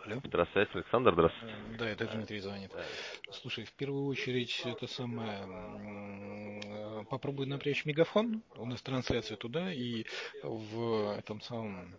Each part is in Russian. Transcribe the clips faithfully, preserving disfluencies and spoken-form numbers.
Алло. Здравствуйте, Александр, здравствуйте. Э, Да, это Дмитрий звонит. Да. Слушай, в первую очередь, это самое, м, э, попробуй напрячь мегафон, у нас трансляция туда, и в этом самом,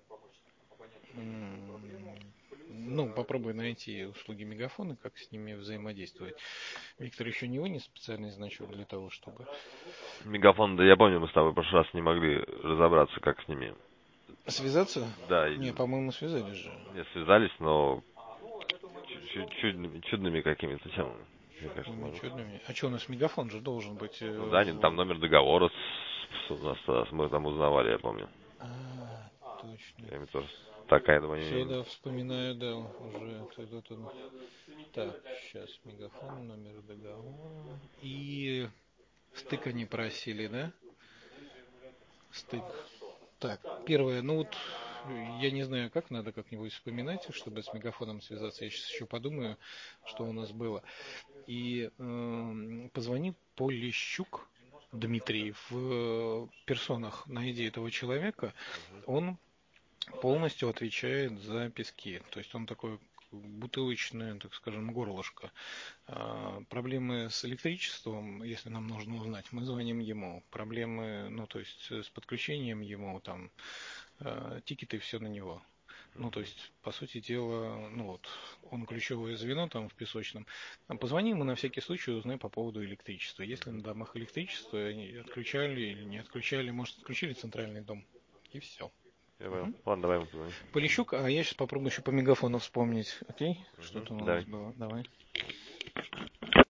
м, ну, попробуй найти услуги мегафона, как с ними взаимодействовать. Виктор еще не вынес специальный значок для того, чтобы Мегафон, да я помню, мы с тобой в прошлый раз не могли разобраться, как с ними. связаться. Да, и Не, по-моему, связались же. не связались, но чуть- чудными, чудными какими-то темами. Мне кажется, Какими может. чудными. А что, у нас мегафон же должен быть э, Ну да, они- там в... номер договора с- с- у нас, э, мы там узнавали, я помню. А, точно. Я мне тоже такая, думаю, Все, не- да, вспоминаю, да, уже тогда-то. Так, сейчас мегафон, номер договора. И стык они просили, да? Стык. Так, первое, ну вот я не знаю, как надо как-нибудь вспоминать, чтобы с мегафоном связаться. Я сейчас еще подумаю, что у нас было. И эм, позвони Полищук Дмитрий в персонах, найди этого человека. Он полностью отвечает за пески. То есть он такой бутылочное, так скажем, горлышко. А, проблемы с электричеством, если нам нужно узнать, мы звоним ему. Проблемы, ну, то есть с подключением ему, там, э, тикеты, все на него. Ну, то есть, по сути дела, ну вот, он ключевое звено там в песочном. А позвони ему на всякий случай, узнай по поводу электричества. Если на домах электричество, они отключали или не отключали, может, отключили центральный дом. И все. Я понял. Ладно, давай ему позвоним. Полищук, а я сейчас попробую еще по мегафону вспомнить. Окей? Мгм. Что-то у нас Давай. было. Давай.